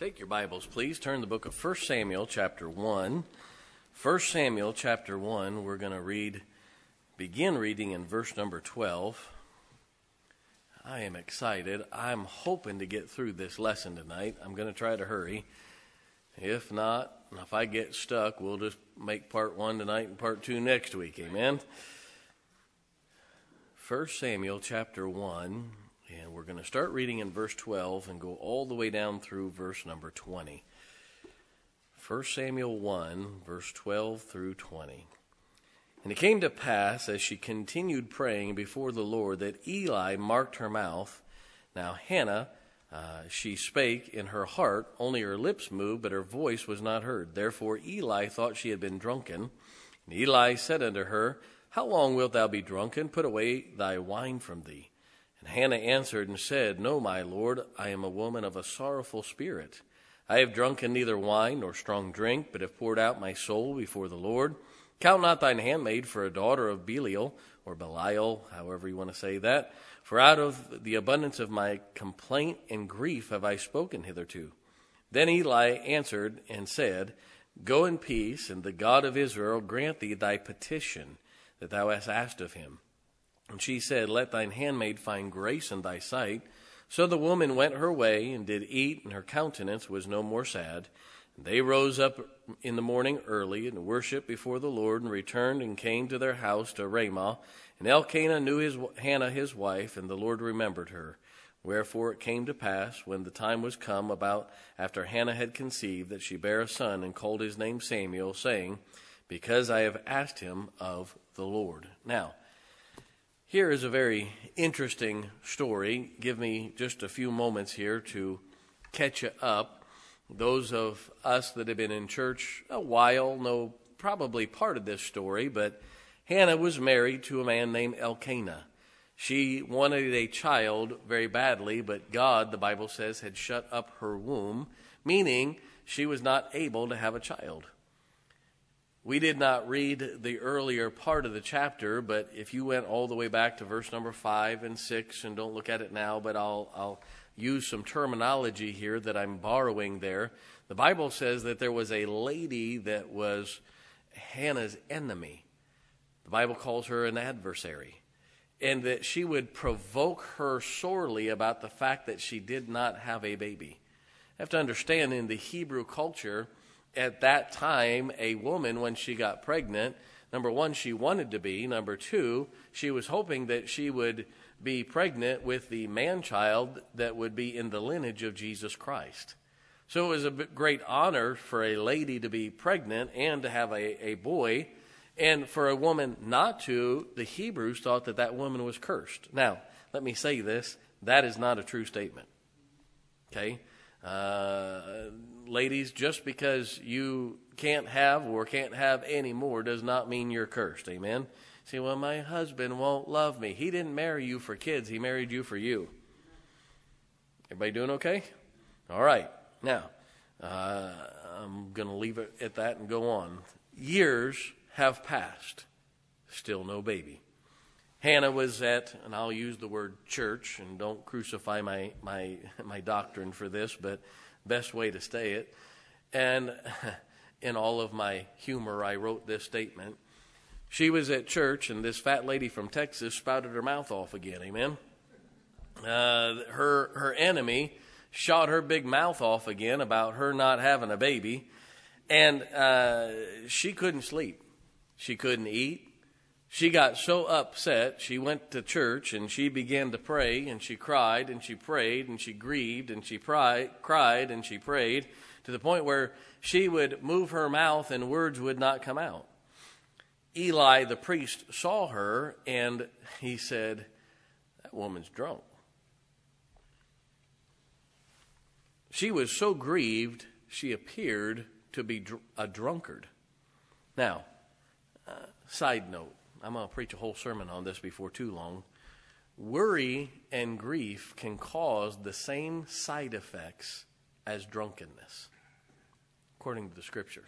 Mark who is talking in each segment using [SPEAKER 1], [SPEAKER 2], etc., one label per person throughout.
[SPEAKER 1] Take your Bibles, please. Turn to the book of 1 Samuel, chapter 1. 1 Samuel, chapter 1, we're going to begin reading in verse number 12. I am excited. I'm hoping to get through this lesson tonight. I'm going to try to hurry. If not, if I get stuck, we'll just make part 1 tonight and part 2 next week. Amen? 1 Samuel, chapter 1. And we're going to start reading in verse 12 and go all the way down through verse number 20. 1 Samuel 1, verse 12 through 20. And it came to pass, as she continued praying before the Lord, that Eli marked her mouth. Now Hannah, she spake in her heart, only her lips moved, but her voice was not heard. Therefore Eli thought she had been drunken. And Eli said unto her, How long wilt thou be drunken? Put away thy wine from thee. And Hannah answered and said, No, my Lord, I am a woman of a sorrowful spirit. I have drunken neither wine nor strong drink, but have poured out my soul before the Lord. Count not thine handmaid for a daughter of Belial, or Belial, however you want to say that. For out of the abundance of my complaint and grief have I spoken hitherto. Then Eli answered and said, Go in peace, and the God of Israel grant thee thy petition that thou hast asked of him. And she said, Let thine handmaid find grace in thy sight. So the woman went her way, and did eat, and her countenance was no more sad. And they rose up in the morning early, and worshipped before the Lord, and returned, and came to their house to Ramah. And Elkanah knew Hannah his wife, and the Lord remembered her. Wherefore it came to pass, when the time was come about after Hannah had conceived, that she bare a son, and called his name Samuel, saying, Because I have asked him of the Lord. Now, here is a very interesting story. Give me just a few moments here to catch you up. Those of us that have been in church a while know probably part of this story, but Hannah was married to a man named Elkanah. She wanted a child very badly, but God, the Bible says, had shut up her womb, meaning she was not able to have a child. We did not read the earlier part of the chapter, but if you went all the way back to verse number 5 and 6, and don't look at it now, but I'll use some terminology here that I'm borrowing there. The Bible says that there was a lady that was Hannah's enemy. The Bible calls her an adversary, and that she would provoke her sorely about the fact that she did not have a baby. You have to understand, in the Hebrew culture, at that time, a woman, when she got pregnant, number one, she wanted to be. Number two, she was hoping that she would be pregnant with the man-child that would be in the lineage of Jesus Christ. So it was a great honor for a lady to be pregnant and to have a boy. And for a woman not to, the Hebrews thought that that woman was cursed. Now, let me say this. That is not a true statement. Okay? Ladies, just because you can't have or can't have any more does not mean you're cursed. Amen? Say, well, my husband won't love me. He didn't marry you for kids. He married you for you. Everybody doing okay? All right. Now, I'm going to leave it at that and go on. Years have passed. Still no baby. Hannah was at, and I'll use the word church, and don't crucify my doctrine for this, but best way to say it. And in all of my humor, I wrote this statement. She was at church, and this fat lady from Texas spouted her mouth off again. Amen? Her enemy shot her big mouth off again about her not having a baby, and she couldn't sleep. She couldn't eat. She got so upset, she went to church and she began to pray, and she cried and she prayed and she grieved and she cried and she prayed to the point where she would move her mouth and words would not come out. Eli, the priest, saw her and he said, That woman's drunk. She was so grieved, she appeared to be a drunkard. Now, side note. I'm going to preach a whole sermon on this before too long. Worry and grief can cause the same side effects as drunkenness, according to the scriptures.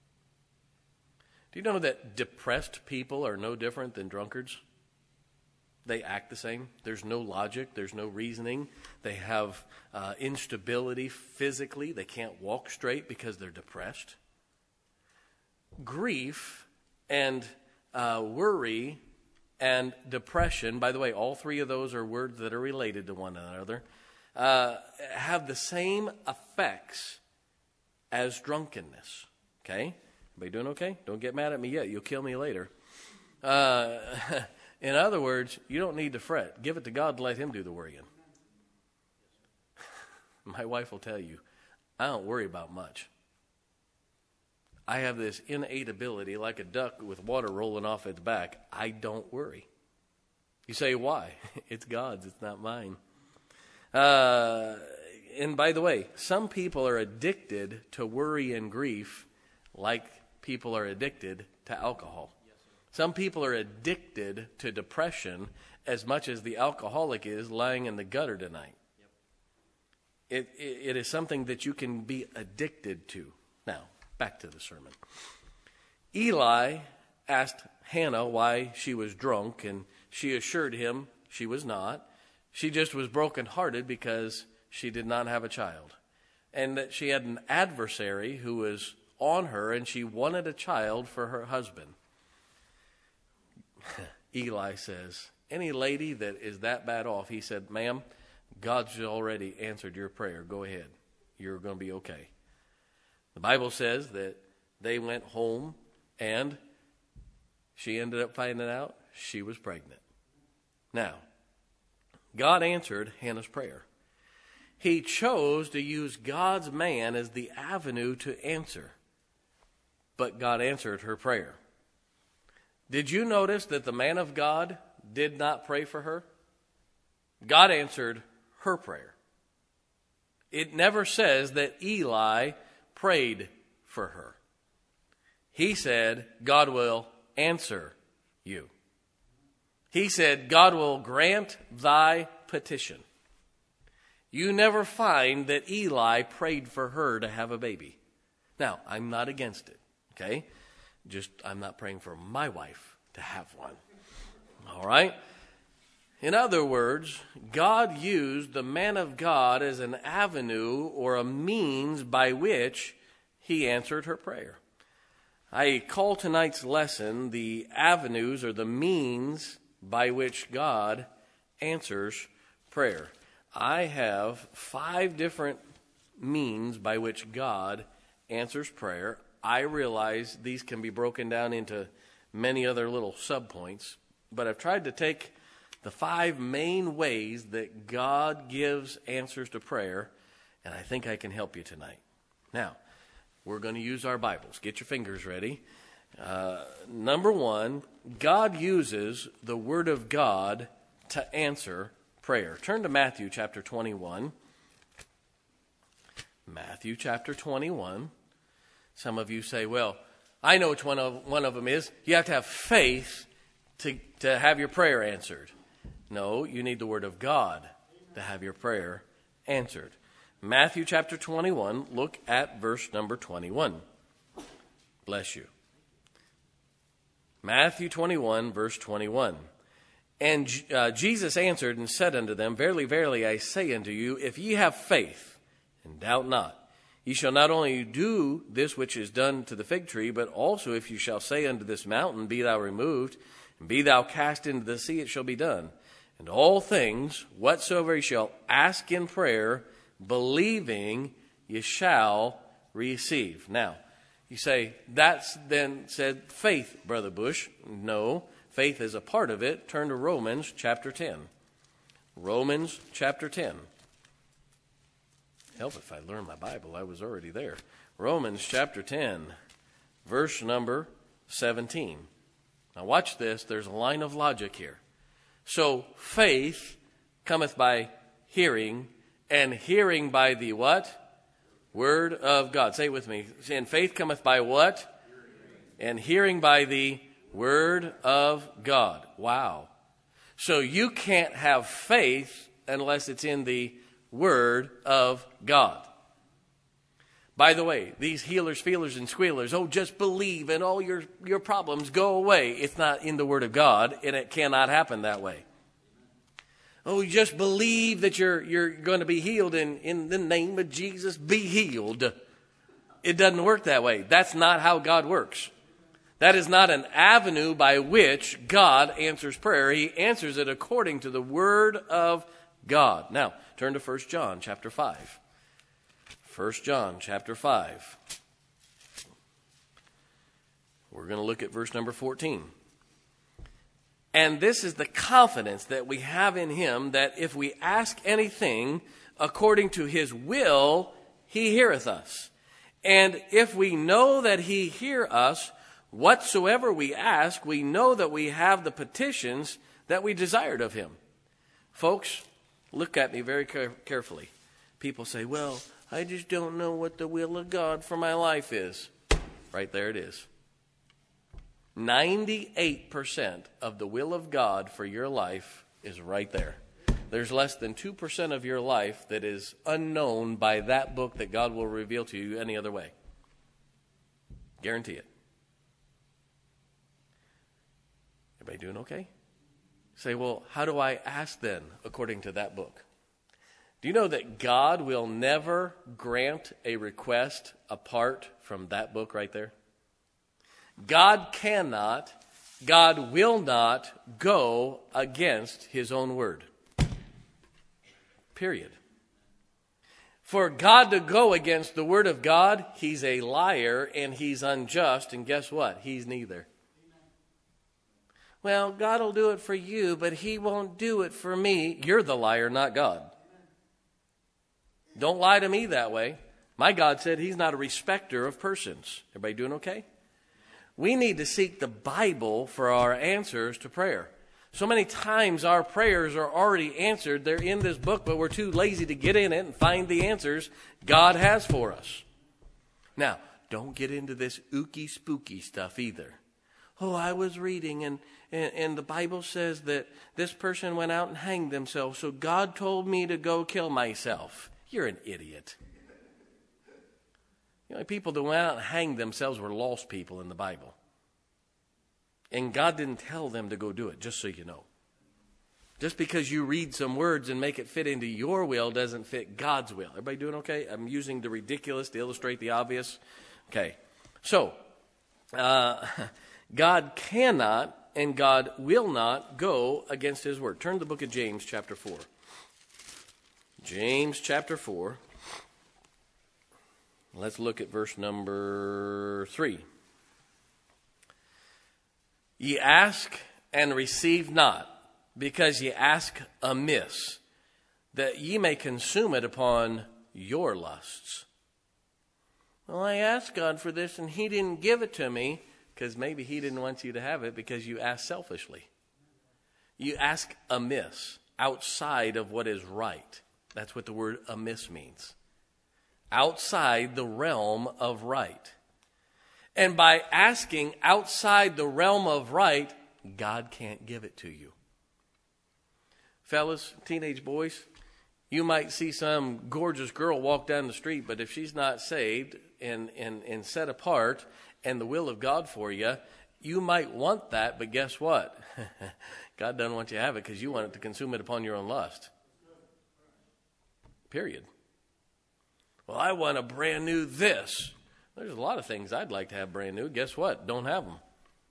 [SPEAKER 1] Do you know that depressed people are no different than drunkards? They act the same. There's no logic. There's no reasoning. They have instability physically. They can't walk straight because they're depressed. Grief and worry and depression, by the way, all three of those are words that are related to one another, have the same effects as drunkenness. Okay? Everybody doing okay? Don't get mad at me yet. You'll kill me later. In other words, you don't need to fret. Give it to God and let him do the worrying. My wife will tell you, I don't worry about much. I have this innate ability, like a duck with water rolling off its back. I don't worry. You say, why? It's God's, it's not mine. And by the way, some people are addicted to worry and grief like people are addicted to alcohol. Some people are addicted to depression as much as the alcoholic is lying in the gutter tonight. It is something that you can be addicted to. Now, back to the sermon. Eli asked Hannah why she was drunk, and she assured him she was not. She just was brokenhearted because she did not have a child, and that she had an adversary who was on her, and she wanted a child for her husband. Eli says, any lady that is that bad off, he said, ma'am, God's already answered your prayer. Go ahead. You're going to be okay. The Bible says that they went home and she ended up finding out she was pregnant. Now, God answered Hannah's prayer. He chose to use God's man as the avenue to answer. But God answered her prayer. Did you notice that the man of God did not pray for her? God answered her prayer. It never says that Eli prayed for her. He said, God will answer you. He said, God will grant thy petition. You never find that Eli prayed for her to have a baby. Now, I'm not against it, okay? Just, I'm not praying for my wife to have one. All right? In other words, God used the man of God as an avenue or a means by which he answered her prayer. I call tonight's lesson the avenues or the means by which God answers prayer. I have 5 different means by which God answers prayer. I realize these can be broken down into many other little subpoints, but I've tried to take the 5 main ways that God gives answers to prayer, and I think I can help you tonight. Now, we're going to use our Bibles. Get your fingers ready. Number 1, God uses the Word of God to answer prayer. Turn to Matthew chapter 21. Matthew chapter 21. Some of you say, well, I know which one of them is. You have to have faith to have your prayer answered. No, you need the Word of God to have your prayer answered. Matthew chapter 21, look at verse number 21. Bless you. Matthew 21, verse 21. And Jesus answered and said unto them, Verily, verily, I say unto you, if ye have faith, and doubt not, ye shall not only do this which is done to the fig tree, but also if you shall say unto this mountain, Be thou removed, and be thou cast into the sea, it shall be done. And all things, whatsoever ye shall ask in prayer, believing, ye shall receive. Now, you say, that's then said faith, Brother Bush. No, faith is a part of it. Turn to Romans chapter 10. Romans chapter 10. Help if I learned my Bible. I was already there. Romans chapter 10, verse number 17. Now watch this. There's a line of logic here. So faith cometh by hearing, and hearing by the what? Word of God. Say it with me. And faith cometh by what? And hearing by the Word of God. Wow. So you can't have faith unless it's in the Word of God. By the way, these healers, feelers, and squealers, just believe and all your problems go away. It's not in the Word of God, and it cannot happen that way. Oh, you just believe that you're going to be healed in the name of Jesus, be healed. It doesn't work that way. That's not how God works. That is not an avenue by which God answers prayer. He answers it according to the Word of God. Now, turn to 1 John chapter 5. 1 John chapter 5. We're going to look at verse number 14. And this is the confidence that we have in him, that if we ask anything according to his will, he heareth us. And if we know that he hear us, whatsoever we ask, we know that we have the petitions that we desired of him. Folks, look at me very carefully. People say, well, I just don't know what the will of God for my life is. Right there it is. 98% of the will of God for your life is right there. There's less than 2% of your life that is unknown by that book that God will reveal to you any other way. Guarantee it. Everybody doing okay? Say, well, how do I ask then according to that book? Do you know that God will never grant a request apart from that book right there? God cannot, God will not go against his own word. Period. For God to go against the word of God, he's a liar and he's unjust, and guess what? He's neither. Well, God will do it for you, but he won't do it for me. You're the liar, not God. Don't lie to me that way. My God said he's not a respecter of persons. Everybody doing okay? We need to seek the Bible for our answers to prayer. So many times our prayers are already answered. They're in this book, but we're too lazy to get in it and find the answers God has for us. Now, don't get into this ooky spooky stuff either. Oh, I was reading and the Bible says that this person went out and hanged themselves, so God told me to go kill myself. You're an idiot. The only people that went out and hanged themselves were lost people in the Bible. And God didn't tell them to go do it, just so you know. Just because you read some words and make it fit into your will doesn't fit God's will. Everybody doing okay? I'm using the ridiculous to illustrate the obvious. Okay. So, God cannot and God will not go against his word. Turn to the book of James chapter 4. James chapter 4. Let's look at verse number 3. Ye ask and receive not, because ye ask amiss, that ye may consume it upon your lusts. Well, I asked God for this and he didn't give it to me, because maybe he didn't want you to have it because you asked selfishly. You ask amiss, outside of what is right. That's what the word amiss means. Outside the realm of right. And by asking outside the realm of right, God can't give it to you. Fellas, teenage boys, you might see some gorgeous girl walk down the street, but if she's not saved and set apart and the will of God for you, you might want that, but guess what? God doesn't want you to have it because you want it to consume it upon your own lust. Period. Well, I want a brand new this. There's a lot of things I'd like to have brand new. Guess what? Don't have them.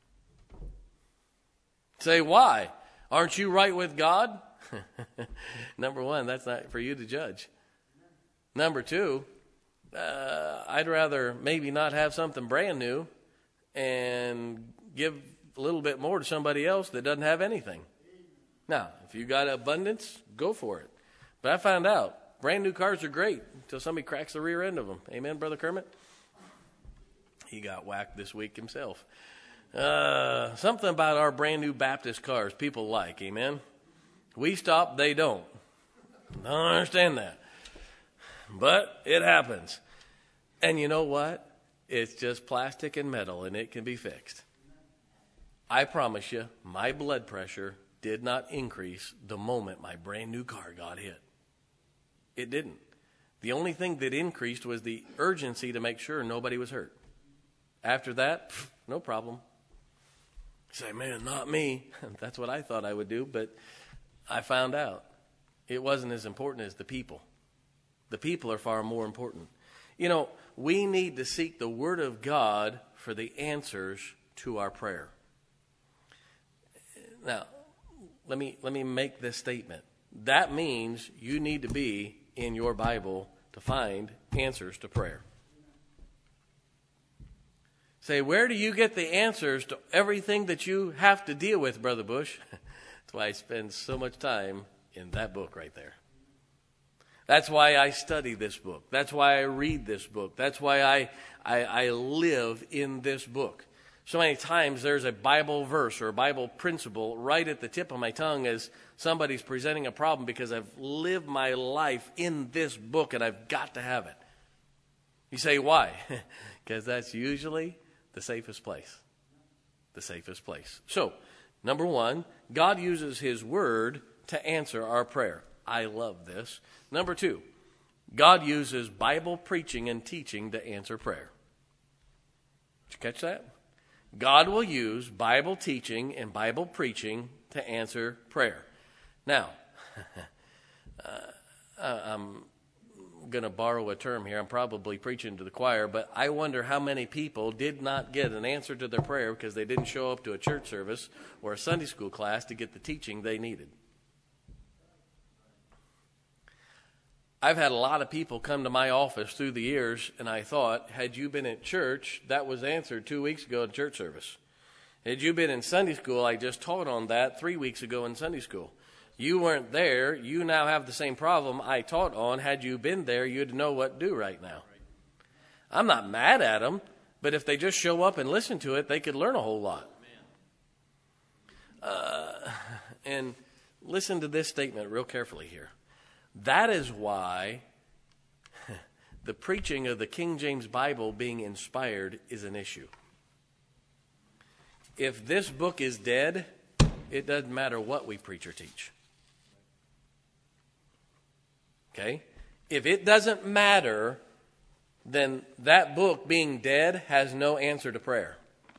[SPEAKER 1] Say, why? Aren't you right with God? Number one, that's not for you to judge. Number two, I'd rather maybe not have something brand new and give a little bit more to somebody else that doesn't have anything. Now, if you got abundance, go for it. But I found out brand new cars are great until somebody cracks the rear end of them. Amen, Brother Kermit? He got whacked this week himself. Something about our brand new Baptist cars people like. Amen? We stop, they don't. I don't understand that. But it happens. And you know what? It's just plastic and metal, and it can be fixed. I promise you, my blood pressure did not increase the moment my brand new car got hit. It didn't. The only thing that increased was the urgency to make sure nobody was hurt. After that, no problem. You say, man, not me. That's what I thought I would do, but I found out it wasn't as important as the people. The people are far more important. We need to seek the Word of God for the answers to our prayer. Now, let me make this statement. That means you need to be in your Bible to find answers to prayer. Say, where do you get the answers to everything that you have to deal with, Brother Bush? That's why I spend so much time in that book right there. That's why I study this book. That's why I read this book. That's why I live in this book. So many times there's a Bible verse or a Bible principle right at the tip of my tongue as somebody's presenting a problem because I've lived my life in this book and I've got to have it. You say, why? Because that's usually the safest place. The safest place. So, number one, God uses His Word to answer our prayer. I love this. Number two, God uses Bible preaching and teaching to answer prayer. Did you catch that? God will use Bible teaching and Bible preaching to answer prayer. Now, I'm going to borrow a term here. I'm probably preaching to the choir, but I wonder how many people did not get an answer to their prayer because they didn't show up to a church service or a Sunday school class to get the teaching they needed. I've had a lot of people come to my office through the years, and I thought, had you been at church, that was answered 2 weeks ago in church service. Had you been in Sunday school, I just taught on that 3 weeks ago in Sunday school. You weren't there. You now have the same problem I taught on. Had you been there, you'd know what to do right now. I'm not mad at them, but if they just show up and listen to it, they could learn a whole lot. And listen to this statement real carefully here. That is why the preaching of the King James Bible being inspired is an issue. If this book is dead, it doesn't matter what we preach or teach. Okay? If it doesn't matter, then that book being dead has no answer to prayer.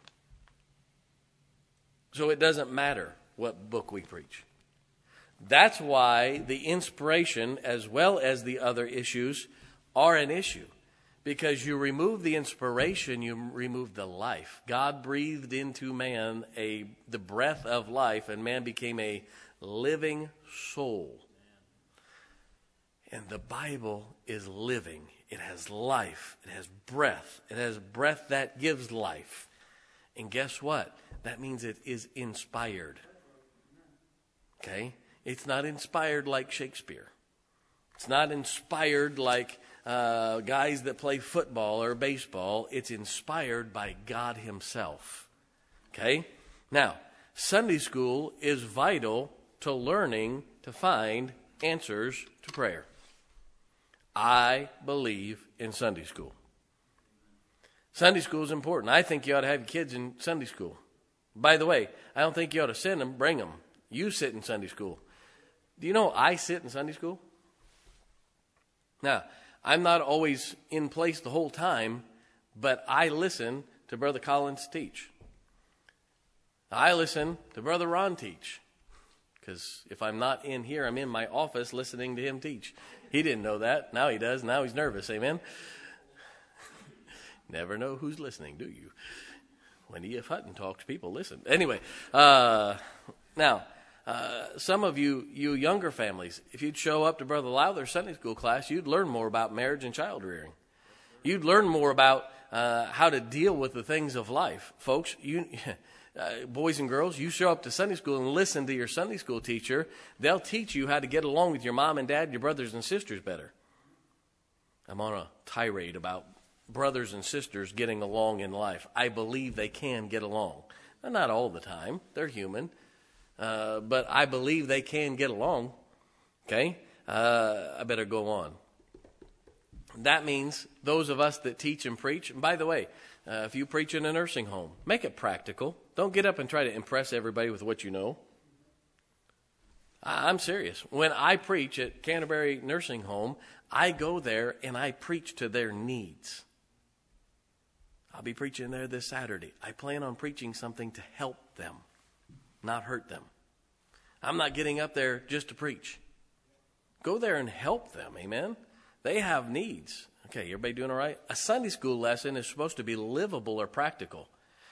[SPEAKER 1] So it doesn't matter what book we preach. That's why the inspiration as well as the other issues are an issue. Because you remove the inspiration, you remove the life. God breathed into man the breath of life, and man became a living soul. And the Bible is living. It has life. It has breath. It has breath that gives life. And guess what? That means it is inspired. Okay? It's not inspired like Shakespeare. It's not inspired like guys that play football or baseball. It's inspired by God Himself. Okay? Now, Sunday school is vital to learning to find answers to prayer. I believe in Sunday school. Sunday school is important. I think you ought to have your kids in Sunday school. By the way, I don't think you ought to send them, bring them. You sit in Sunday school. Do you know I sit in Sunday school? Now, I'm not always in place the whole time, but I listen to Brother Collins teach. I listen to Brother Ron teach. Because if I'm not in here, I'm in my office listening to him teach. He didn't know that. Now he does. Now he's nervous. Amen? Never know who's listening, do you? When E.F. Hutton talks, people listen. Anyway, now, some of you younger families, if you'd show up to Brother Lowther's Sunday school class, you'd learn more about marriage and child rearing. You'd learn more about how to deal with the things of life. Folks, boys and girls, you show up to Sunday school and listen to your Sunday school teacher. They'll teach you how to get along with your mom and dad, your brothers and sisters better. I'm on a tirade about brothers and sisters getting along in life. I believe they can get along. Not all the time. They're human. But I believe they can get along. Okay? I better go on. That means those of us that teach and preach, and by the way, if you preach in a nursing home, make it practical. Don't get up and try to impress everybody with what you know. I'm serious. When I preach at Canterbury Nursing Home, I go there and I preach to their needs. I'll be preaching there this Saturday. I plan on preaching something to help them, not hurt them. I'm not getting up there just to preach. Go there and help them, amen? They have needs. Okay, everybody doing all right? A Sunday school lesson is supposed to be livable or practical.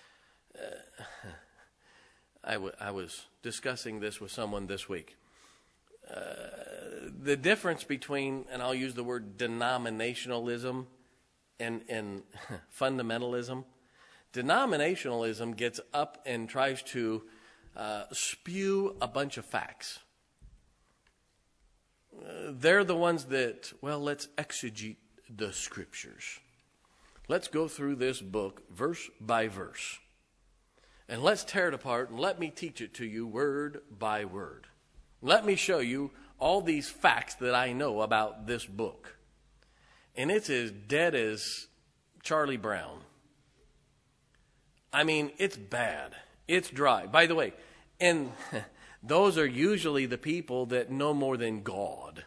[SPEAKER 1] I was discussing this with someone this week. The difference between, and I'll use the word denominationalism and fundamentalism. Denominationalism gets up and tries to spew a bunch of facts. They're the ones that, well, let's exegete the scriptures. Let's go through this book verse by verse. And let's tear it apart and let me teach it to you word by word. Let me show you all these facts that I know about this book. And it's as dead as Charlie Brown. I mean, it's bad. It's dry. By the way, and those are usually the people that know more than God.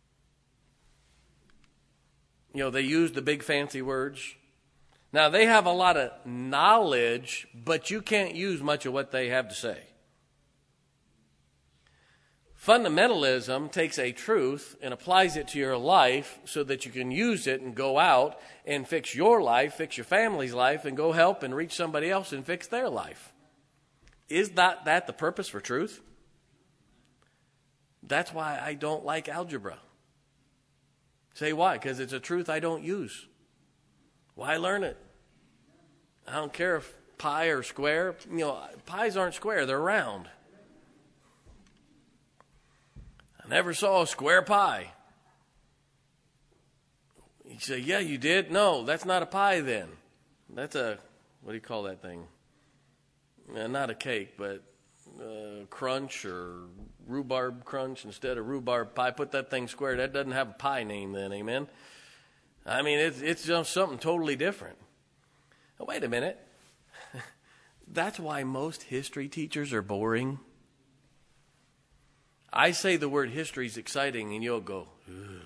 [SPEAKER 1] You know, they use the big fancy words. Now, they have a lot of knowledge, but you can't use much of what they have to say. Fundamentalism takes a truth and applies it to your life so that you can use it and go out and fix your life, fix your family's life, and go help and reach somebody else and fix their life. Is that the purpose for truth? That's why I don't like algebra. Say why? Because it's a truth I don't use. Why learn it? I don't care if pi or square. You know, pies aren't square, they're round. I never saw a square pie. You say, yeah, you did? No, that's not a pie then. That's a, what do you call that thing? Not a cake, but crunch or rhubarb crunch instead of rhubarb pie. Put that thing square. That doesn't have a pie name then, amen? I mean, it's just something totally different. Oh, wait a minute. That's why most history teachers are boring. I say the word history is exciting, and you'll go, ugh.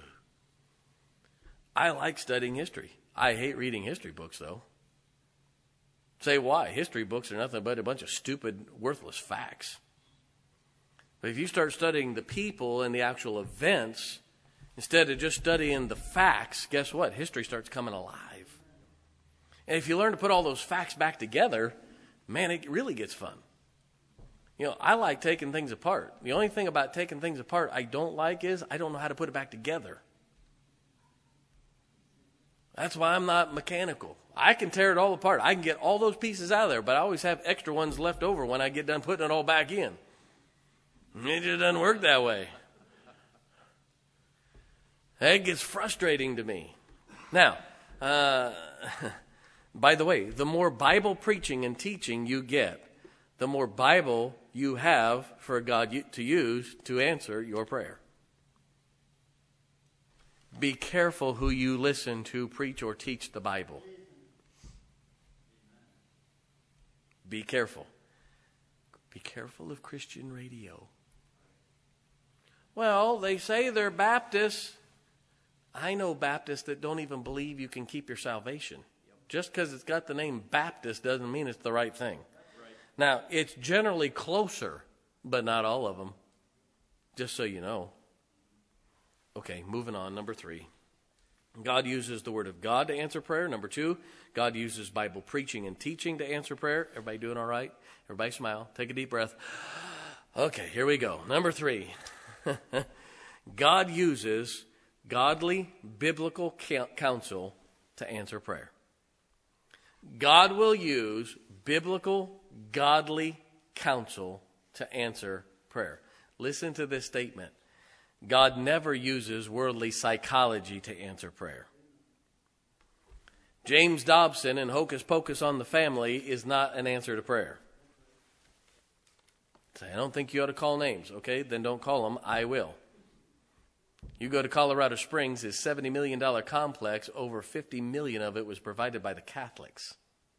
[SPEAKER 1] I like studying history. I hate reading history books, though. Say why? History books are nothing but a bunch of stupid, worthless facts. But if you start studying the people and the actual events, instead of just studying the facts, guess what? History starts coming alive. And if you learn to put all those facts back together, man, it really gets fun. You know, I like taking things apart. The only thing about taking things apart I don't like is I don't know how to put it back together. That's why I'm not mechanical. I can tear it all apart. I can get all those pieces out of there, but I always have extra ones left over when I get done putting it all back in. It just doesn't work that way. It gets frustrating to me. Now, by the way, the more Bible preaching and teaching you get, the more Bible you have for God to use to answer your prayer. Be careful who you listen to preach or teach the Bible. Be careful. Be careful of Christian radio. Well, they say they're Baptists. I know Baptists that don't even believe you can keep your salvation. Just because it's got the name Baptist doesn't mean it's the right thing. Now, it's generally closer, but not all of them. Just so you know. Okay, moving on. Number 3. God uses the Word of God to answer prayer. Number 2, God uses Bible preaching and teaching to answer prayer. Everybody doing all right? Everybody smile. Take a deep breath. Okay, here we go. Number 3. God uses godly biblical counsel to answer prayer. God will use biblical, godly counsel to answer prayer. Listen to this statement. God never uses worldly psychology to answer prayer. James Dobson and Hocus Pocus on the Family is not an answer to prayer. Say, I don't think you ought to call names. Okay, then don't call them. I will. You go to Colorado Springs, his $70 million complex, over $50 million of it was provided by the Catholics.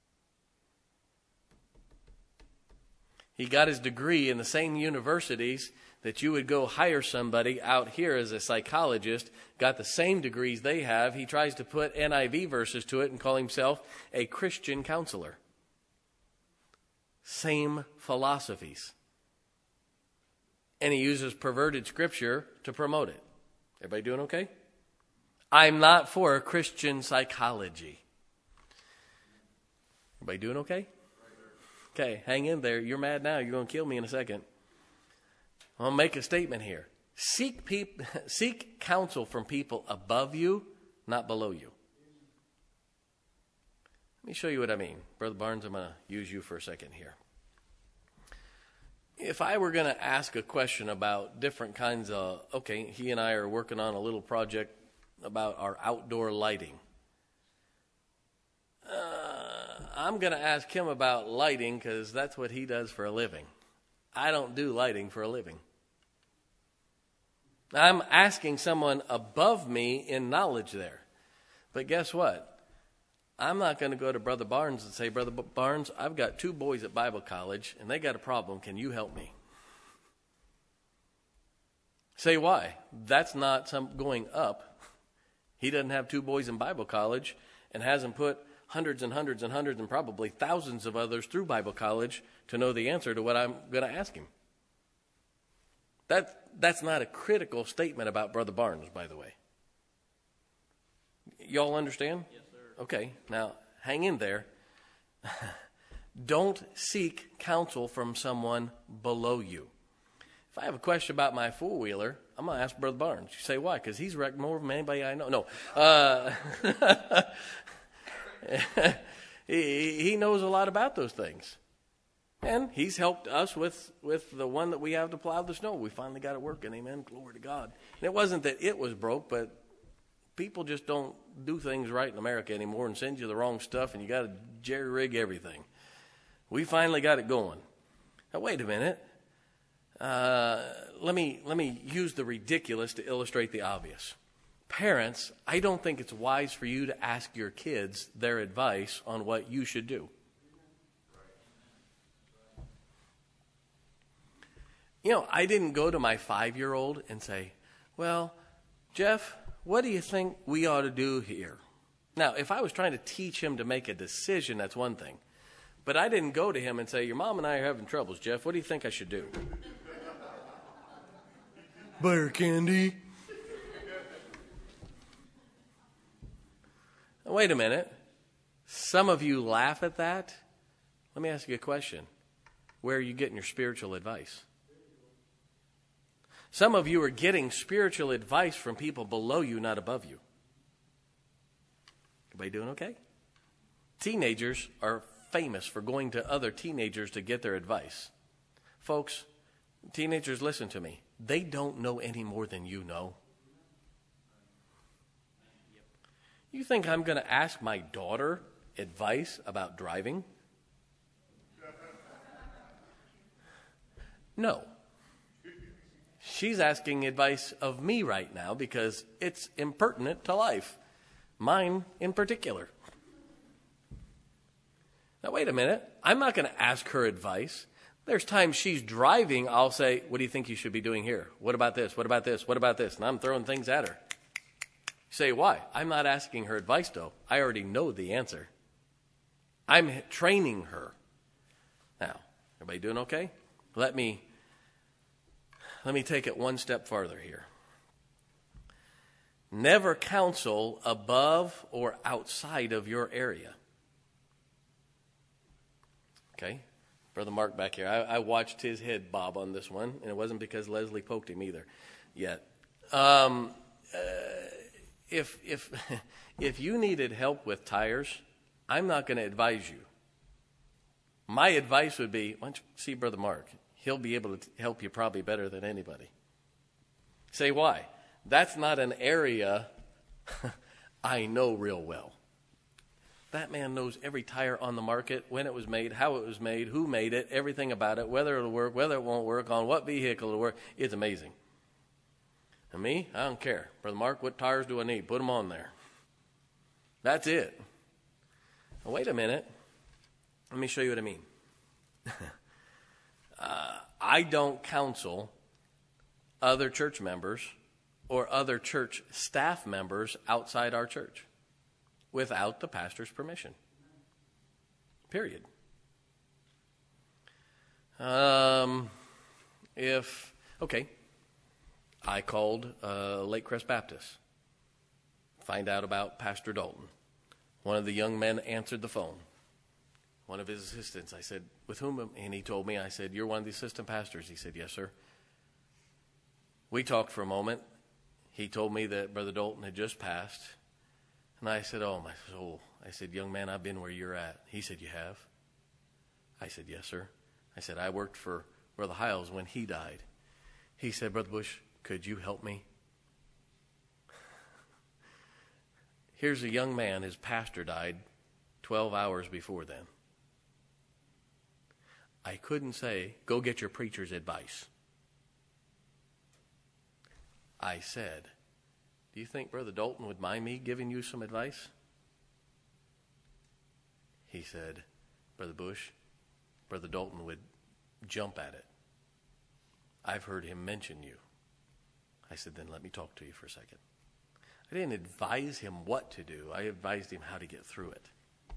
[SPEAKER 1] He got his degree in the same universities that you would go hire somebody out here as a psychologist, got the same degrees they have. He tries to put NIV verses to it and call himself a Christian counselor. Same philosophies. And he uses perverted scripture to promote it. Everybody doing okay? I'm not for Christian psychology. Everybody doing okay? Okay, hang in there. You're mad now. You're going to kill me in a second. I'll make a statement here. Seek counsel from people above you, not below you. Let me show you what I mean. Brother Barnes, I'm going to use you for a second here. If I were going to ask a question about different kinds of, he and I are working on a little project about our outdoor lighting. I'm going to ask him about lighting because that's what he does for a living. I don't do lighting for a living. I'm asking someone above me in knowledge there. But guess what? I'm not going to go to Brother Barnes and say, Brother Barnes, I've got 2 boys at Bible college, and they got a problem. Can you help me? Say why? That's not some going up. He doesn't have 2 boys in Bible college and hasn't put hundreds and hundreds and hundreds and probably thousands of others through Bible college to know the answer to what I'm going to ask him. That's not a critical statement about Brother Barnes, by the way. Y'all understand?
[SPEAKER 2] Yes, sir.
[SPEAKER 1] Okay, now hang in there. Don't seek counsel from someone below you. If I have a question about my four-wheeler, I'm going to ask Brother Barnes. You say, why? Because he's wrecked more than anybody I know. No. He knows a lot about those things. And he's helped us with the one that we have to plow the snow. We finally got it working. Amen. Glory to God. And it wasn't that it was broke, but people just don't do things right in America anymore and send you the wrong stuff, and you got to jerry-rig everything. We finally got it going. Now, wait a minute. Let me use the ridiculous to illustrate the obvious. Parents, I don't think it's wise for you to ask your kids their advice on what you should do. You know, I didn't go to my 5-year-old and say, well, Jeff, what do you think we ought to do here? Now, if I was trying to teach him to make a decision, that's one thing. But I didn't go to him and say, your mom and I are having troubles, Jeff. What do you think I should do? Butter candy. Now, wait a minute. Some of you laugh at that. Let me ask you a question. Where are you getting your spiritual advice? Some of you are getting spiritual advice from people below you, not above you. Everybody doing okay? Teenagers are famous for going to other teenagers to get their advice. Folks, teenagers, listen to me. They don't know any more than you know. You think I'm going to ask my daughter advice about driving? No. She's asking advice of me right now because it's impertinent to life. Mine in particular. Now, wait a minute. I'm not going to ask her advice. There's times she's driving, I'll say, what do you think you should be doing here? What about this? What about this? What about this? And I'm throwing things at her. You say, why? I'm not asking her advice, though. I already know the answer. I'm training her. Now, everybody doing okay? Let me take it one step farther here. Never counsel above or outside of your area. Okay? Brother Mark back here. I watched his head bob on this one, and it wasn't because Leslie poked him either yet. If you needed help with tires, I'm not going to advise you. My advice would be, why don't you see Brother Mark? He'll be able to help you probably better than anybody. Say why? That's not an area I know real well. That man knows every tire on the market, when it was made, how it was made, who made it, everything about it, whether it'll work, whether it won't work, on what vehicle it'll work. It's amazing. And me, I don't care. Brother Mark, what tires do I need? Put them on there. That's it. Now, wait a minute. Let me show you what I mean. I don't counsel other church members or other church staff members outside our church without the pastor's permission. Period. I called Lake Crest Baptist, find out about Pastor Dalton. One of the young men answered the phone. One of his assistants. I said, with whom? And he told me, I said, you're one of the assistant pastors. He said, yes, sir. We talked for a moment. He told me that Brother Dalton had just passed. And I said, oh, my soul. I said, young man, I've been where you're at. He said, you have? I said, yes, sir. I said, I worked for Brother Hiles when he died. He said, Brother Bush, could you help me? Here's a young man, his pastor died 12 hours before then. I couldn't say, go get your preacher's advice. I said, do you think Brother Dalton would mind me giving you some advice? He said, Brother Bush, Brother Dalton would jump at it. I've heard him mention you. I said, then let me talk to you for a second. I didn't advise him what to do. I advised him how to get through it.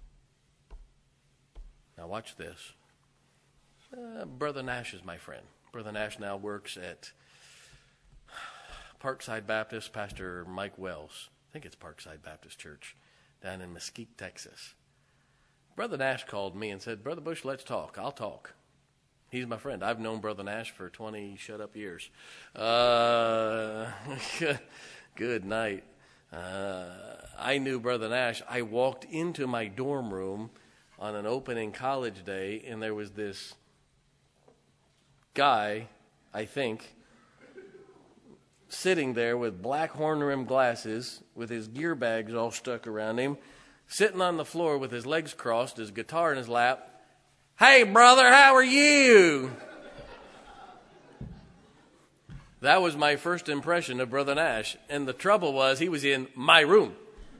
[SPEAKER 1] Now watch this. Brother Nash is my friend. Brother Nash now works at Parkside Baptist, Pastor Mike Wells. I think it's Parkside Baptist Church down in Mesquite, Texas. Brother Nash called me and said, Brother Bush, let's talk. I'll talk. He's my friend. I've known Brother Nash for 20 shut-up years. Good night. I knew Brother Nash. I walked into my dorm room on an opening college day, and there was this guy, I think, sitting there with black horn-rimmed glasses with his gear bags all stuck around him, sitting on the floor with his legs crossed, his guitar in his lap. Hey, brother, how are you? That was my first impression of Brother Nash. And the trouble was he was in my room.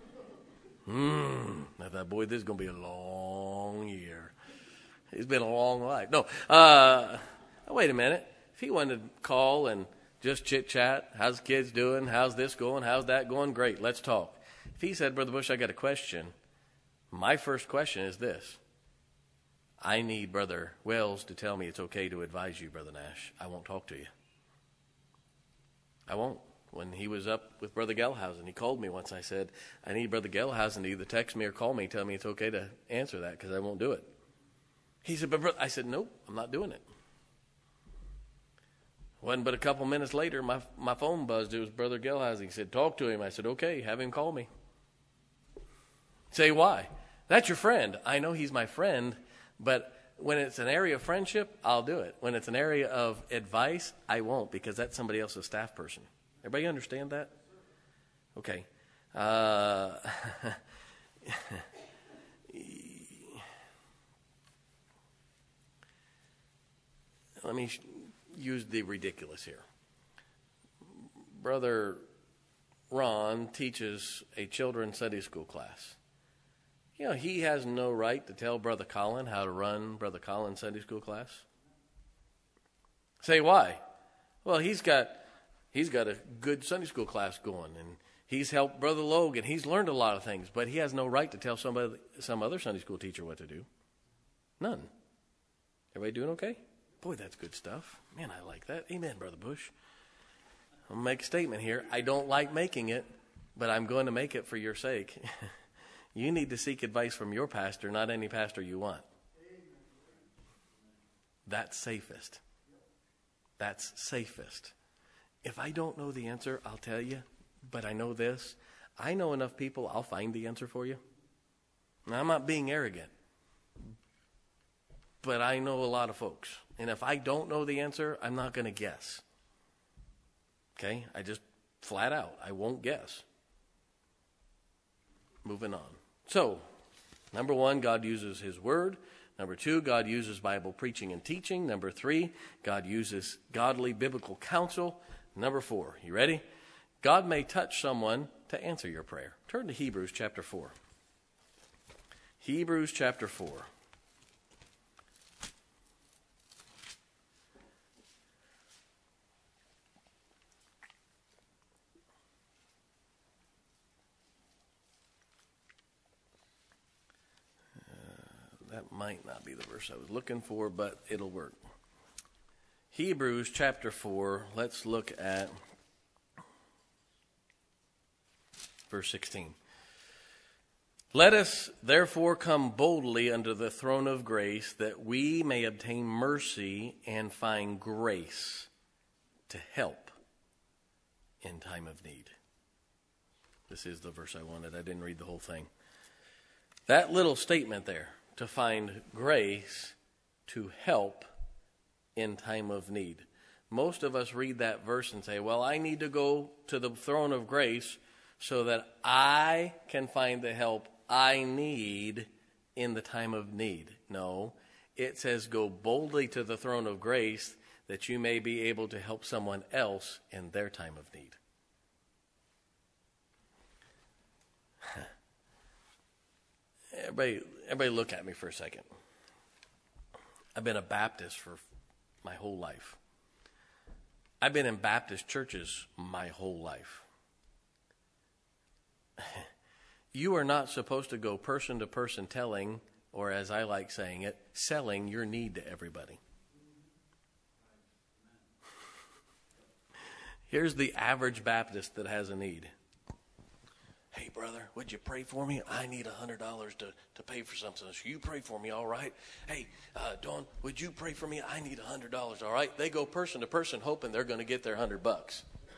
[SPEAKER 1] I thought, boy, this is going to be a long year. It's been a long life. No, wait a minute. If he wanted to call and just chit-chat, how's the kids doing? How's this going? How's that going? Great, let's talk. If he said, Brother Bush, I got a question, my first question is this. I need Brother Wells to tell me it's okay to advise you, Brother Nash. I won't talk to you. I won't. When he was up with Brother Gelhausen, he called me once. I said, I need Brother Gelhausen to either text me or call me, tell me it's okay to answer that because I won't do it. He said, but brother, I said, nope, I'm not doing it. Wasn't but a couple minutes later, my phone buzzed. It was Brother Gelhausen. He said, talk to him. I said, okay, have him call me. Say, why? That's your friend. I know he's my friend, but when it's an area of friendship, I'll do it. When it's an area of advice, I won't because that's somebody else's staff person. Everybody understand that? Okay. Let me use the ridiculous here. Brother Ron teaches a children's Sunday school class. You know, he has no right to tell Brother Colin how to run Brother Colin's Sunday school class. Say why? Well, he's got a good Sunday school class going, and he's helped Brother Logan. He's learned a lot of things, but he has no right to tell some other Sunday school teacher what to do. None. Everybody doing okay? Boy, that's good stuff. Man, I like that. Amen, Brother Bush. I'm going to make a statement here. I don't like making it, but I'm going to make it for your sake. You need to seek advice from your pastor, not any pastor you want. That's safest. That's safest. If I don't know the answer, I'll tell you, but I know this. I know enough people, I'll find the answer for you. Now, I'm not being arrogant, but I know a lot of folks. And if I don't know the answer, I'm not going to guess. Okay? I just flat out, I won't guess. Moving on. So, number 1, God uses His Word. Number 2, God uses Bible preaching and teaching. Number 3, God uses godly biblical counsel. Number 4, you ready? God may touch someone to answer your prayer. Turn to Hebrews chapter 4. Hebrews chapter 4. That might not be the verse I was looking for, but it'll work. Hebrews chapter 4, let's look at verse 16. Let us therefore come boldly unto the throne of grace, that we may obtain mercy and find grace to help in time of need. This is the verse I wanted. I didn't read the whole thing. That little statement there, to find grace to help in time of need. Most of us read that verse and say, well, I need to go to the throne of grace so that I can find the help I need in the time of need. No, it says go boldly to the throne of grace that you may be able to help someone else in their time of need. Everybody look at me for a second. I've been a Baptist for my whole life. I've been in Baptist churches my whole life. You are not supposed to go person to person telling, or as I like saying it, selling your need to everybody. Here's the average Baptist that has a need. Hey, brother, would you pray for me? I need $100 to pay for something. So you pray for me, all right? Hey, Dawn, would you pray for me? I need $100, all right? They go person to person hoping they're going to get their $100.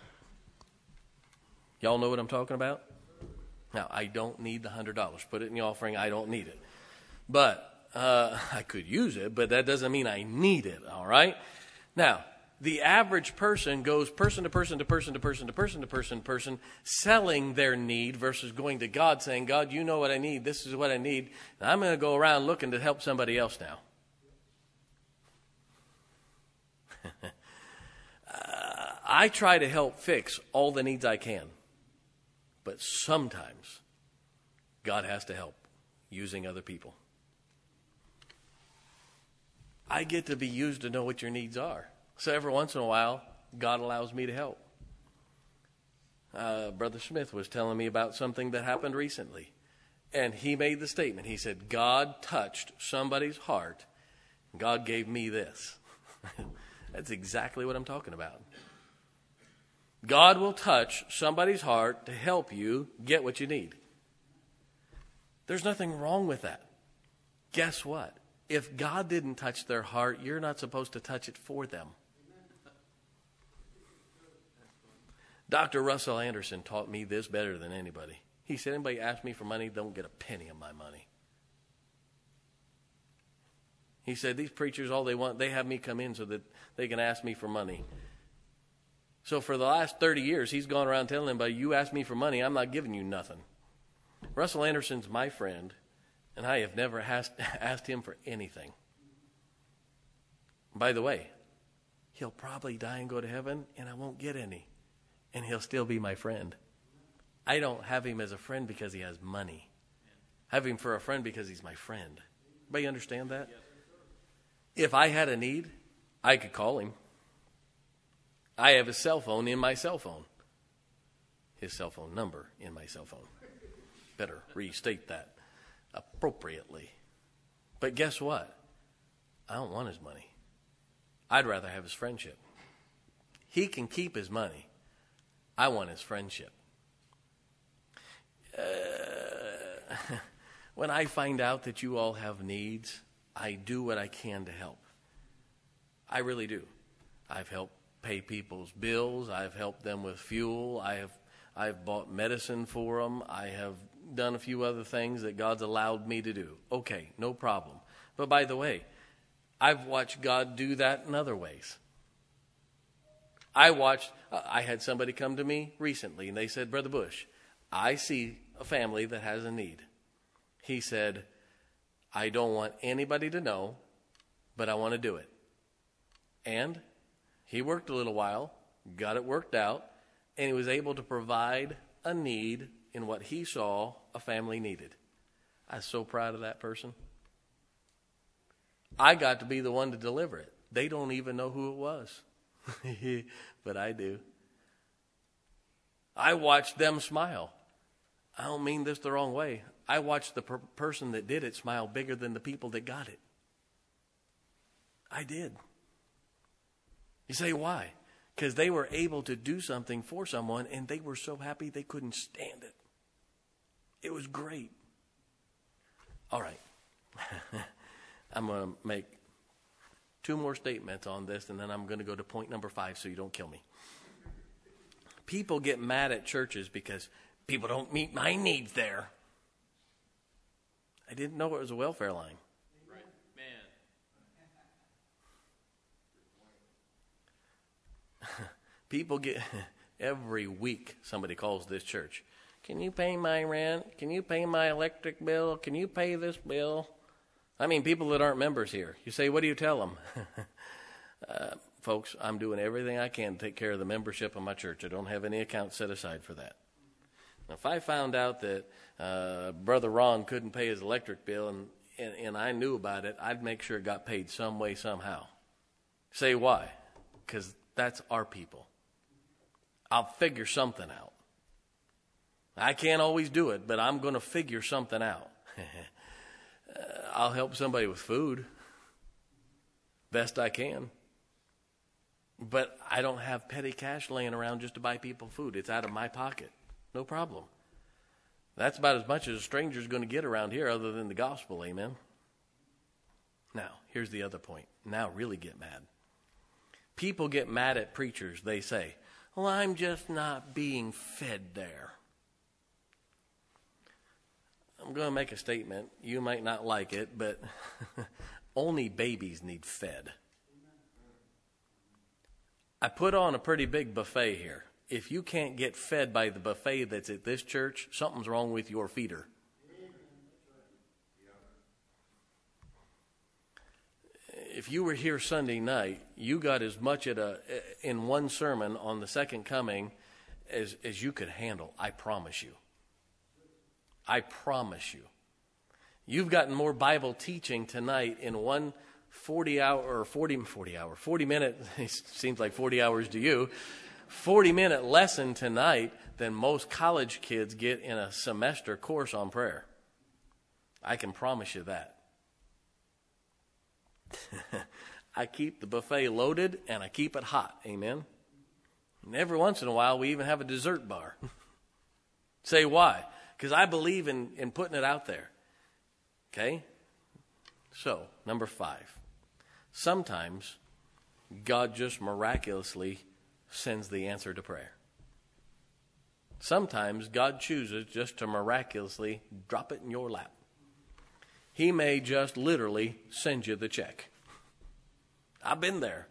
[SPEAKER 1] Y'all know what I'm talking about? Now, I don't need the $100. Put it in the offering. I don't need it. But I could use it, but that doesn't mean I need it, all right? Now, the average person goes person to person to person to person to person to person to person, selling their need versus going to God saying, God, you know what I need. This is what I need. And I'm going to go around looking to help somebody else now. I try to help fix all the needs I can. But sometimes God has to help using other people. I get to be used to know what your needs are. So every once in a while, God allows me to help. Brother Smith was telling me about something that happened recently. And he made the statement. He said, God touched somebody's heart. And God gave me this. That's exactly what I'm talking about. God will touch somebody's heart to help you get what you need. There's nothing wrong with that. Guess what? If God didn't touch their heart, you're not supposed to touch it for them. Dr. Russell Anderson taught me this better than anybody. He said, anybody asks me for money, don't get a penny of my money. He said, these preachers, all they want, they have me come in so that they can ask me for money. So for the last 30 years, he's gone around telling everybody, you ask me for money, I'm not giving you nothing. Russell Anderson's my friend, and I have never asked him for anything. By the way, he'll probably die and go to heaven, and I won't get any. And he'll still be my friend. I don't have him as a friend because he has money. I have him for a friend because he's my friend. Everybody understand that? If I had a need, I could call him. I have his cell phone in my cell phone. His cell phone number in my cell phone. Better restate that appropriately. But guess what? I don't want his money. I'd rather have his friendship. He can keep his money. I want his friendship. When I find out that you all have needs, I do what I can to help. I really do. I've helped pay people's bills. I've helped them with fuel. I've bought medicine for them. I have done a few other things that God's allowed me to do. Okay, no problem. But by the way, I've watched God do that in other ways. I had somebody come to me recently, and they said, Brother Bush, I see a family that has a need. He said, I don't want anybody to know, but I want to do it. And he worked a little while, got it worked out, and he was able to provide a need in what he saw a family needed. I was so proud of that person. I got to be the one to deliver it. They don't even know who it was. But I do. I watched them smile. I don't mean this the wrong way. I watched the person that did it smile bigger than the people that got it. I did. You say, why? Because they were able to do something for someone, and they were so happy they couldn't stand it. It was great. All right. I'm going to make 2 more statements on this, and then I'm going to go to point number 5 so you don't kill me. People get mad at churches because people don't meet my needs there. I didn't know it was a welfare line.
[SPEAKER 2] Right, man.
[SPEAKER 1] People get, every week somebody calls this church. Can you pay my rent? Can you pay my electric bill? Can you pay this bill? I mean, people that aren't members here. You say, what do you tell them? Folks, I'm doing everything I can to take care of the membership of my church. I don't have any account set aside for that. Now, if I found out that Brother Ron couldn't pay his electric bill and I knew about it, I'd make sure it got paid some way, somehow. Say why? Because that's our people. I'll figure something out. I can't always do it, but I'm going to figure something out. I'll help somebody with food best I can. But I don't have petty cash laying around just to buy people food. It's out of my pocket. No problem. That's about as much as a stranger's going to get around here other than the gospel, amen? Now, here's the other point. Now really get mad. People get mad at preachers. They say, well, I'm just not being fed there. I'm going to make a statement. You might not like it, but only babies need fed. I put on a pretty big buffet here. If you can't get fed by the buffet that's at this church, something's wrong with your feeder. If you were here Sunday night, you got as much in one sermon on the second coming as you could handle. I promise you. I promise you. You've gotten more Bible teaching tonight in one 40 minute, it seems like 40 hours to you, 40-minute lesson tonight than most college kids get in a semester course on prayer. I can promise you that. I keep the buffet loaded and I keep it hot. Amen. And every once in a while we even have a dessert bar. Say why? Because I believe in putting it out there. Okay? So, number 5. Sometimes God just miraculously sends the answer to prayer. Sometimes God chooses just to miraculously drop it in your lap. He may just literally send you the check. I've been there.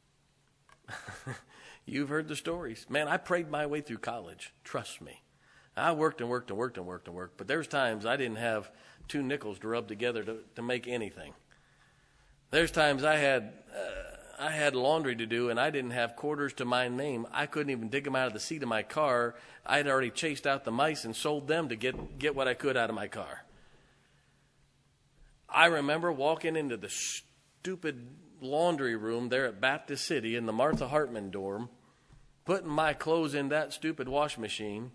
[SPEAKER 1] You've heard the stories. Man, I prayed my way through college. Trust me. I worked and worked and worked and worked and worked. But there's times I didn't have 2 nickels to rub together to make anything. There's times I had laundry to do and I didn't have quarters to my name. I couldn't even dig them out of the seat of my car. I had already chased out the mice and sold them to get what I could out of my car. I remember walking into the stupid laundry room there at Baptist City in the Martha Hartman dorm, putting my clothes in that stupid wash machine.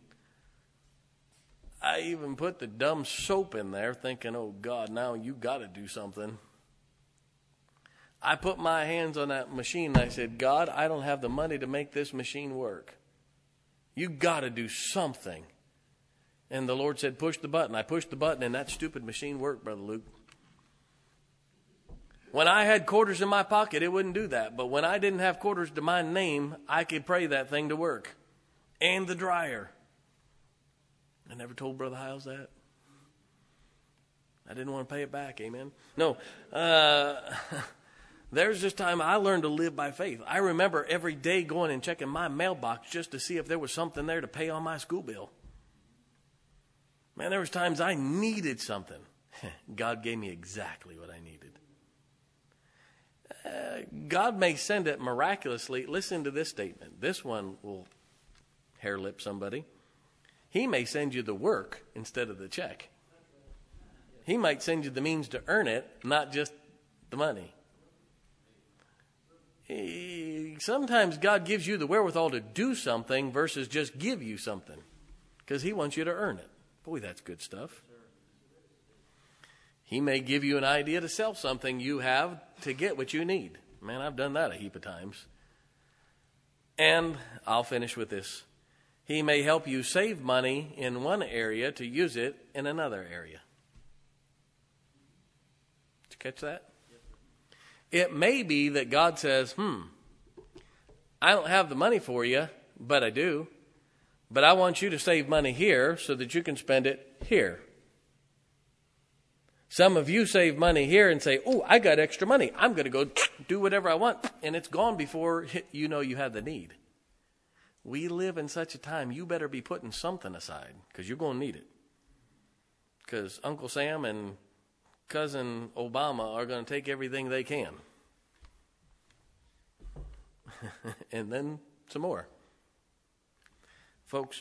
[SPEAKER 1] I even put the dumb soap in there thinking, oh God, now you got to do something. I put my hands on that machine and I said, God, I don't have the money to make this machine work. You got to do something. And the Lord said, push the button. I pushed the button and that stupid machine worked, Brother Luke. When I had quarters in my pocket, it wouldn't do that. But when I didn't have quarters to my name, I could pray that thing to work. And the dryer. I never told Brother Hiles that. I didn't want to pay it back, amen? No. There's this time I learned to live by faith. I remember every day going and checking my mailbox just to see if there was something there to pay on my school bill. Man, there was times I needed something. God gave me exactly what I needed. God may send it miraculously. Listen to this statement. This one will hair lip somebody. He may send you the work instead of the check. He might send you the means to earn it, not just the money. Sometimes God gives you the wherewithal to do something versus just give you something because he wants you to earn it. Boy, that's good stuff. He may give you an idea to sell something you have to get what you need. Man, I've done that a heap of times. And I'll finish with this. He may help you save money in one area to use it in another area. Did you catch that? It may be that God says, I don't have the money for you, but I do. But I want you to save money here so that you can spend it here. Some of you save money here and say, oh, I got extra money. I'm going to go do whatever I want. And it's gone before you know you have the need. We live in such a time, you better be putting something aside because you're going to need it. Because Uncle Sam and Cousin Obama are going to take everything they can. And then some more. Folks,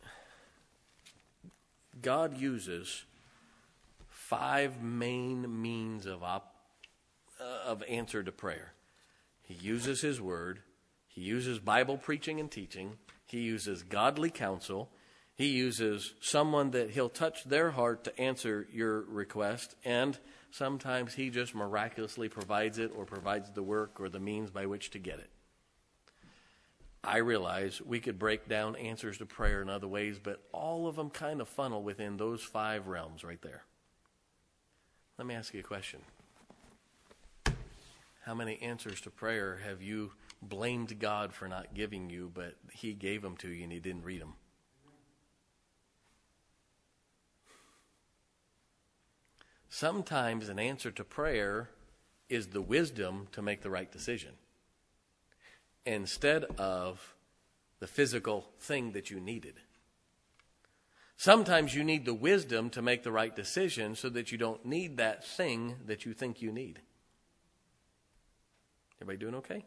[SPEAKER 1] God uses 5 main means of answer to prayer. He uses His Word. He uses Bible preaching and teaching. He uses godly counsel. He uses someone that He'll touch their heart to answer your request. And sometimes He just miraculously provides it or provides the work or the means by which to get it. I realize we could break down answers to prayer in other ways, but all of them kind of funnel within those 5 realms right there. Let me ask you a question. How many answers to prayer have you blamed God for not giving you, but He gave them to you and you didn't read them? Sometimes an answer to prayer is the wisdom to make the right decision, instead of the physical thing that you needed. Sometimes you need the wisdom to make the right decision so that you don't need that thing that you think you need. Everybody doing okay?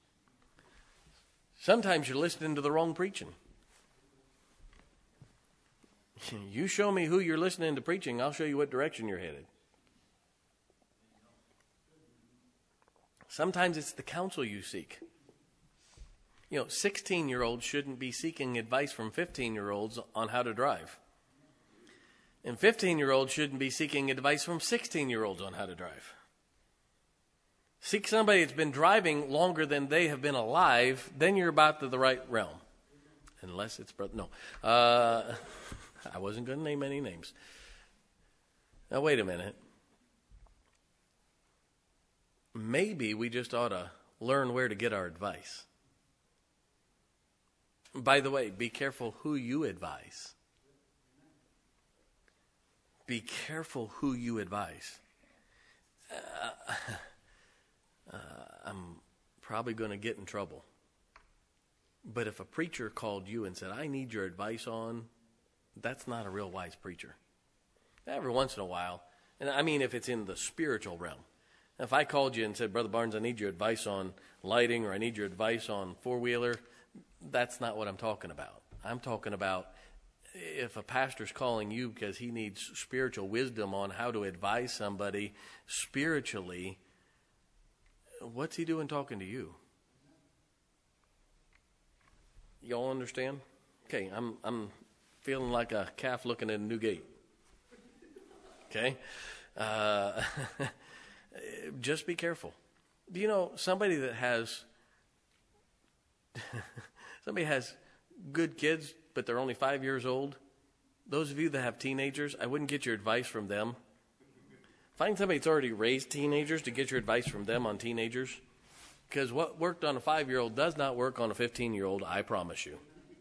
[SPEAKER 1] Sometimes you're listening to the wrong preaching. You show me who you're listening to preaching, I'll show you what direction you're headed. Sometimes it's the counsel you seek. 16-year-olds shouldn't be seeking advice from 15-year-olds on how to drive. And 15-year-olds shouldn't be seeking advice from 16-year-olds on how to drive. Seek somebody that's been driving longer than they have been alive, then you're about to the right realm. Unless it's brother. No. I wasn't going to name any names. Now, wait a minute. Maybe we just ought to learn where to get our advice. By the way, be careful who you advise. Be careful who you advise. I'm probably going to get in trouble. But if a preacher called you and said, I need your advice on, that's not a real wise preacher. Every once in a while, and I mean if it's in the spiritual realm. If I called you and said, Brother Barnes, I need your advice on lighting or I need your advice on four-wheeler, that's not what I'm talking about. I'm talking about if a pastor's calling you because he needs spiritual wisdom on how to advise somebody spiritually, what's he doing talking to you? Y'all understand? Okay, I'm feeling like a calf looking at a new gate. Okay? Just be careful. Do you know somebody that has good kids, but they're only 5 years old? Those of you that have teenagers, I wouldn't get your advice from them. Find somebody that's already raised teenagers to get your advice from them on teenagers. Because what worked on a 5-year-old does not work on a 15-year-old, I promise you.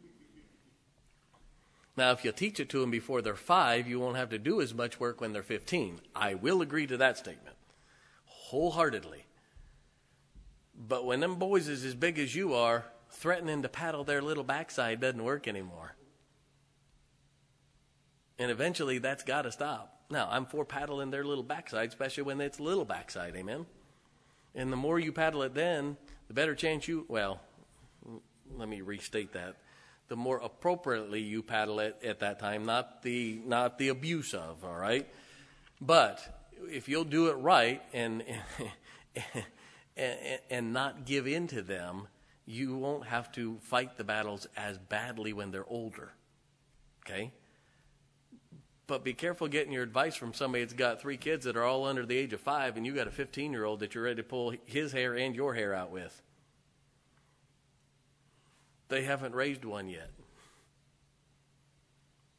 [SPEAKER 1] Now, if you teach it to them before they're 5, you won't have to do as much work when they're 15. I will agree to that statement wholeheartedly. But when them boys is as big as you are, threatening to paddle their little backside doesn't work anymore. And eventually that's got to stop. Now, I'm for paddling their little backside, especially when it's little backside, amen? And the more you paddle it then, the better chance let me restate that. The more appropriately you paddle it at that time, not the abuse of, all right? But if you'll do it right and not give in to them, you won't have to fight the battles as badly when they're older, okay? But be careful getting your advice from somebody that's got 3 kids that are all under the age of 5, and you got a 15-year-old that you're ready to pull his hair and your hair out with. They haven't raised one yet.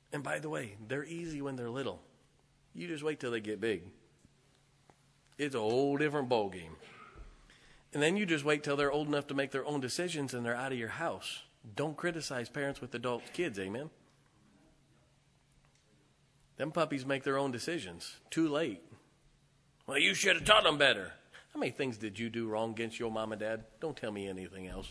[SPEAKER 1] And by the way, they're easy when they're little. You just wait till they get big. It's a whole different ballgame. And then you just wait till they're old enough to make their own decisions and they're out of your house. Don't criticize parents with adult kids, amen? Them puppies make their own decisions. Too late. Well, you should have taught them better. How many things did you do wrong against your mom and dad? Don't tell me anything else.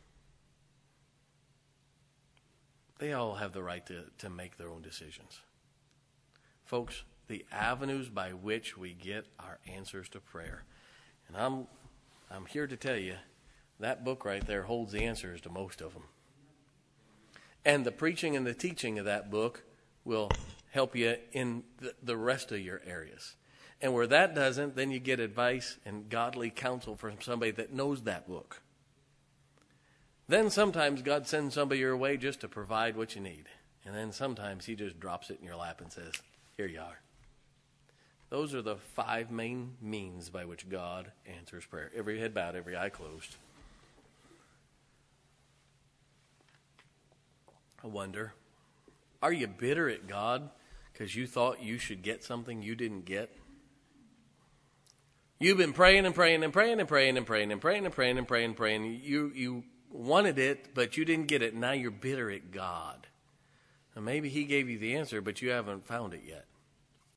[SPEAKER 1] They all have the right to make their own decisions. Folks, the avenues by which we get our answers to prayer. And I'm here to tell you, that book right there holds the answers to most of them. And the preaching and the teaching of that book will help you in the rest of your areas. And where that doesn't, then you get advice and godly counsel from somebody that knows that book. Then sometimes God sends somebody your way just to provide what you need. And then sometimes he just drops it in your lap and says, here you are. Those are the 5 main means by which God answers prayer. Every head bowed, every eye closed. I wonder, are you bitter at God because you thought you should get something you didn't get? You've been praying and praying and praying and praying and praying and praying and praying and praying and praying. You wanted it, but you didn't get it. Now you're bitter at God. Now maybe he gave you the answer, but you haven't found it yet.